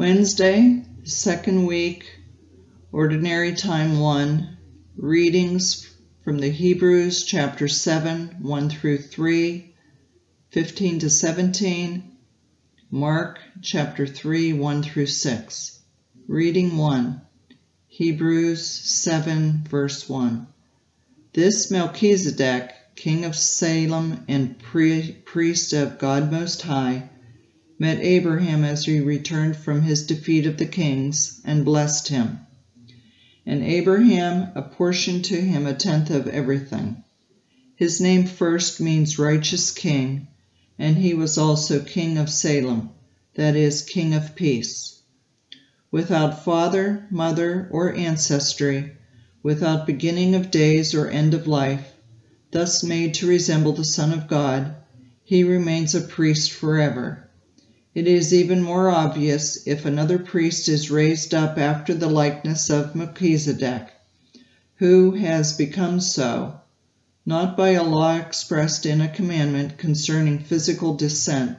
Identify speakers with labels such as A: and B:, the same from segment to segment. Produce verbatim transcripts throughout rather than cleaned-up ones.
A: Wednesday, second week, Ordinary Time one, readings from the Hebrews chapter seven, one through three, fifteen to seventeen, Mark chapter three, one through six. Reading one, Hebrews seven, verse one. This Melchizedek, king of Salem and priest of God Most High, met Abraham as he returned from his defeat of the kings, and blessed him. And Abraham apportioned to him a tenth of everything. His name first means righteous king, and he was also king of Salem, that is, king of peace. Without father, mother, or ancestry, without beginning of days or end of life, thus made to resemble the Son of God, he remains a priest forever. It is even more obvious if another priest is raised up after the likeness of Melchizedek, who has become so, not by a law expressed in a commandment concerning physical descent,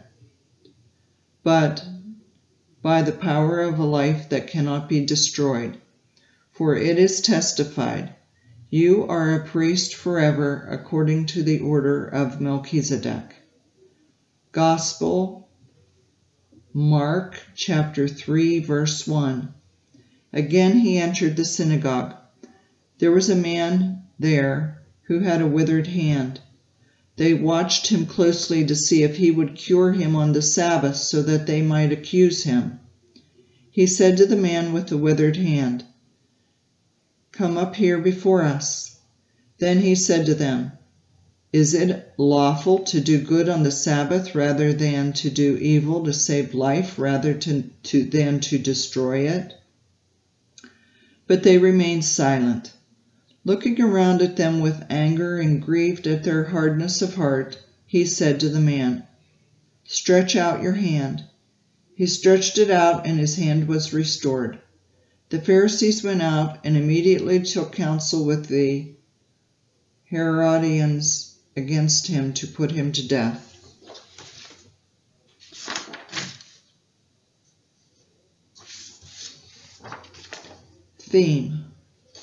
A: but by the power of a life that cannot be destroyed. For it is testified, "You are a priest forever according to the order of Melchizedek." Gospel, Mark chapter three, verse one. Again he entered the synagogue. There was a man there who had a withered hand. They watched him closely to see if he would cure him on the Sabbath so that they might accuse him. He said to the man with the withered hand, "Come up here before us." Then he said to them, "Is it lawful to do good on the Sabbath rather than to do evil, to save life rather to, to, than to destroy it?" But they remained silent. Looking around at them with anger and grieved at their hardness of heart, he said to the man, "Stretch out your hand." He stretched it out, and his hand was restored. The Pharisees went out and immediately took counsel with the Herodians against him to put him to death. Theme: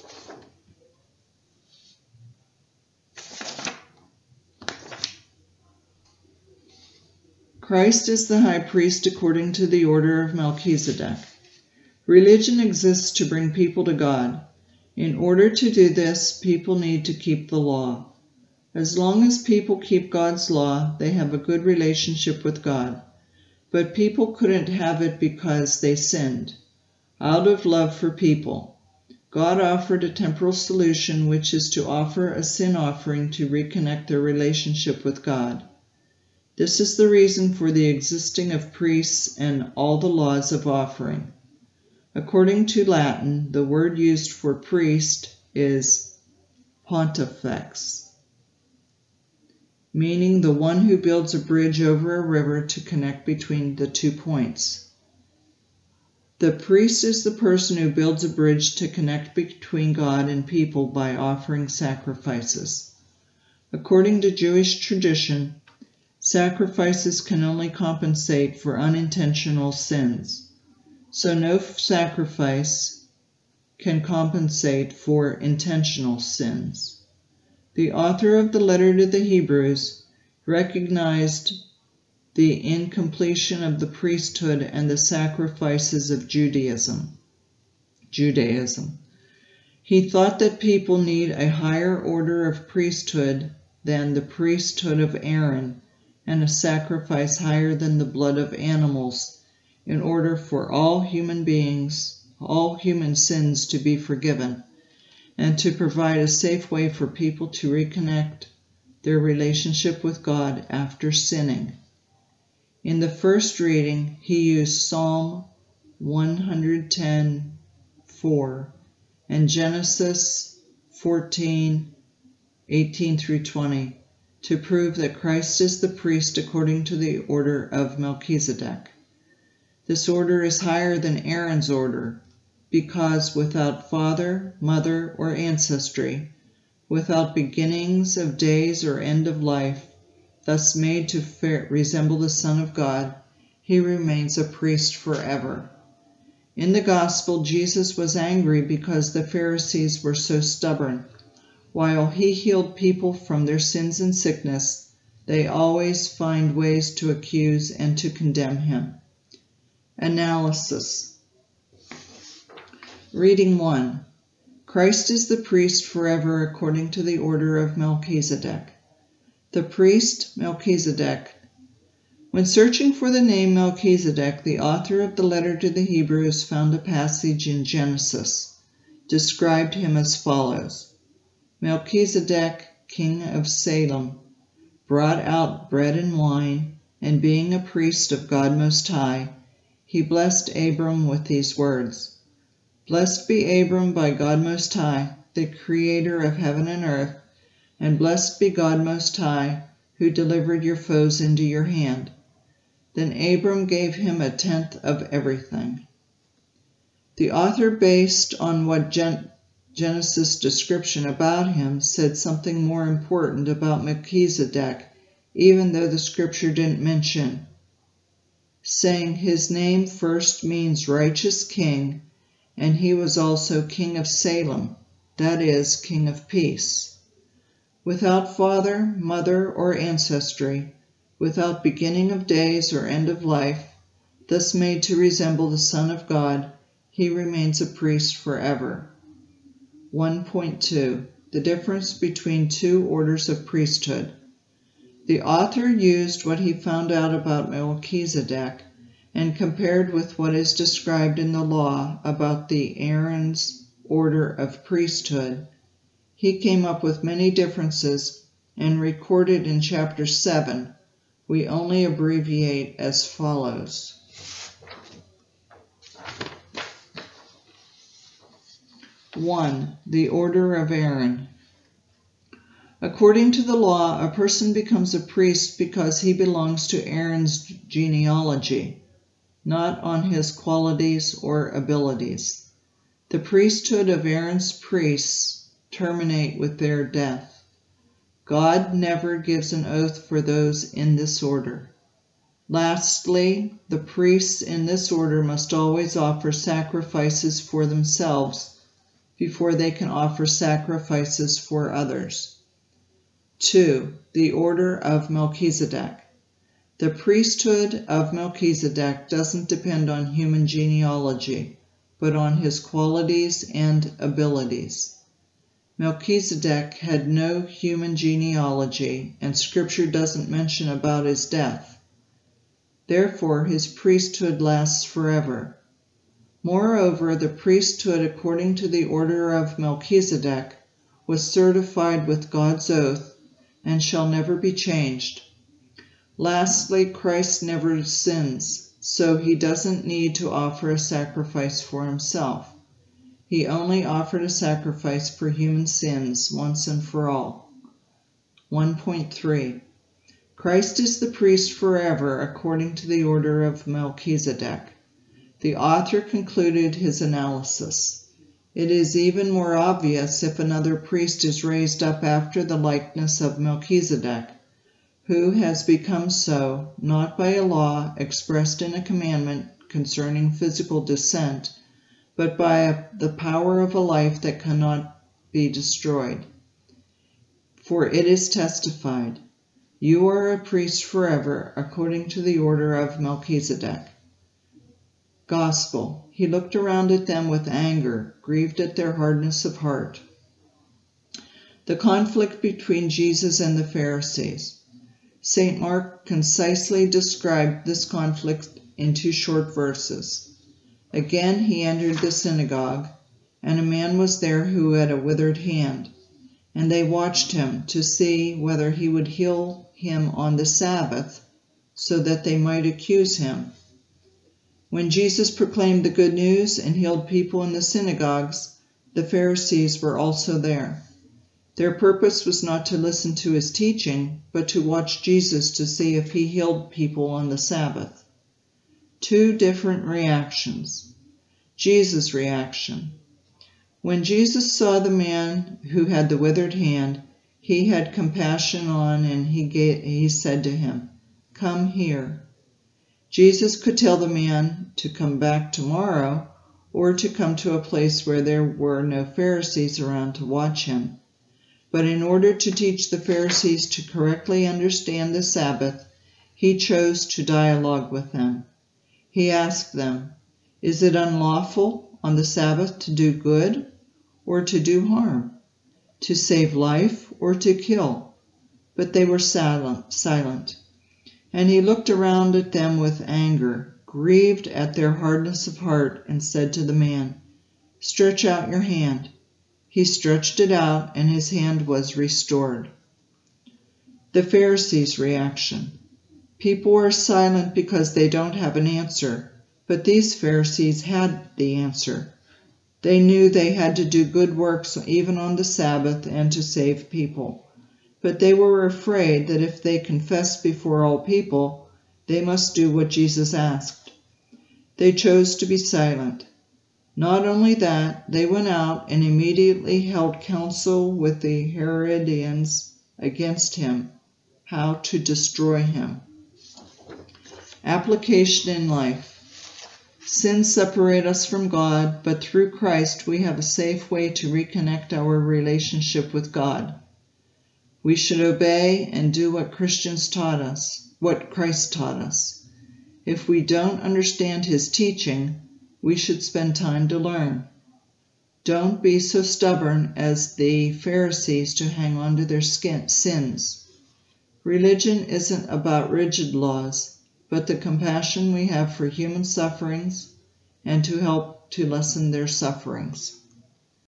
A: Christ is the high priest according to the order of Melchizedek. Religion exists to bring people to God. In order to do this, people need to keep the law. As long as people keep God's law, they have a good relationship with God. But people couldn't have it because they sinned. Out of love for people, God offered a temporal solution, which is to offer a sin offering to reconnect their relationship with God. This is the reason for the existing of priests and all the laws of offering. According to Latin, the word used for priest is pontifex, meaning the one who builds a bridge over a river to connect between the two points. The priest is the person who builds a bridge to connect between God and people by offering sacrifices. According to Jewish tradition, sacrifices can only compensate for unintentional sins, so no sacrifice can compensate for intentional sins. The author of the letter to the Hebrews recognized the incompletion of the priesthood and the sacrifices of Judaism. Judaism. He thought that people need a higher order of priesthood than the priesthood of Aaron, and a sacrifice higher than the blood of animals, in order for all human beings, all human sins to be forgiven, and to provide a safe way for people to reconnect their relationship with God after sinning. In the first reading, he used Psalm one hundred ten, four and Genesis fourteen, eighteen through twenty to prove that Christ is the priest according to the order of Melchizedek. This order is higher than Aaron's order, because without father, mother, or ancestry, without beginnings of days or end of life, thus made to resemble the Son of God, he remains a priest forever. In the gospel, Jesus was angry because the Pharisees were so stubborn. While he healed people from their sins and sickness, they always find ways to accuse and to condemn him. Analysis. Reading one. Christ is the priest forever according to the order of Melchizedek. The priest Melchizedek. When searching for the name Melchizedek, the author of the letter to the Hebrews found a passage in Genesis, described him as follows. Melchizedek, king of Salem, brought out bread and wine, and being a priest of God Most High, he blessed Abram with these words. Blessed be Abram by God Most High, the Creator of heaven and earth, and blessed be God Most High, who delivered your foes into your hand. Then Abram gave him a tenth of everything. The author, based on what Gen Genesis description about him, said something more important about Melchizedek, even though the scripture didn't mention, saying his name first means righteous king, and he was also king of Salem, that is, king of peace. Without father, mother, or ancestry, without beginning of days or end of life, thus made to resemble the Son of God, he remains a priest forever. one point two. The difference between two orders of priesthood. The author used what he found out about Melchizedek and compared with what is described in the law about the Aaron's order of priesthood. He came up with many differences and recorded in chapter seven. We only abbreviate as follows. one. The order of Aaron. According to the law, a person becomes a priest because he belongs to Aaron's genealogy, not on his qualities or abilities. The priesthood of Aaron's priests terminate with their death. God never gives an oath for those in this order. Lastly, the priests in this order must always offer sacrifices for themselves before they can offer sacrifices for others. two. The order of Melchizedek. The priesthood of Melchizedek doesn't depend on human genealogy, but on his qualities and abilities. Melchizedek had no human genealogy, and Scripture doesn't mention about his death. Therefore, his priesthood lasts forever. Moreover, the priesthood according to the order of Melchizedek was certified with God's oath and shall never be changed. Lastly, Christ never sins, so he doesn't need to offer a sacrifice for himself. He only offered a sacrifice for human sins once and for all. one point three. Christ is the priest forever according to the order of Melchizedek. The author concluded his analysis. It is even more obvious if another priest is raised up after the likeness of Melchizedek, who has become so, not by a law expressed in a commandment concerning physical descent, but by a, the power of a life that cannot be destroyed. For it is testified, you are a priest forever, according to the order of Melchizedek. Gospel. He looked around at them with anger, grieved at their hardness of heart. The conflict between Jesus and the Pharisees. Saint Mark concisely described this conflict in two short verses. Again he entered the synagogue, and a man was there who had a withered hand, and they watched him to see whether he would heal him on the Sabbath, so that they might accuse him. When Jesus proclaimed the good news and healed people in the synagogues, the Pharisees were also there. Their purpose was not to listen to his teaching, but to watch Jesus to see if he healed people on the Sabbath. Two different reactions. Jesus' reaction. When Jesus saw the man who had the withered hand, he had compassion on, and he, gave, he said to him, "Come here." Jesus could tell the man to come back tomorrow, or to come to a place where there were no Pharisees around to watch him. But in order to teach the Pharisees to correctly understand the Sabbath, he chose to dialogue with them. He asked them, "Is it unlawful on the Sabbath to do good or to do harm, to save life or to kill?" But they were silent, silent. And he looked around at them with anger, grieved at their hardness of heart, and said to the man, "Stretch out your hand." He stretched it out, and his hand was restored. The Pharisees' reaction. People are silent because they don't have an answer, but these Pharisees had the answer. They knew they had to do good works even on the Sabbath and to save people. But they were afraid that if they confessed before all people, they must do what Jesus asked. They chose to be silent. Not only that, they went out and immediately held counsel with the Herodians against him, how to destroy him. Application in life. Sins separate us from God, but through Christ we have a safe way to reconnect our relationship with God. We should obey and do what Christians taught us, what Christ taught us. If we don't understand his teaching, we should spend time to learn. Don't be so stubborn as the Pharisees to hang on to their sins. Religion isn't about rigid laws, but the compassion we have for human sufferings and to help to lessen their sufferings.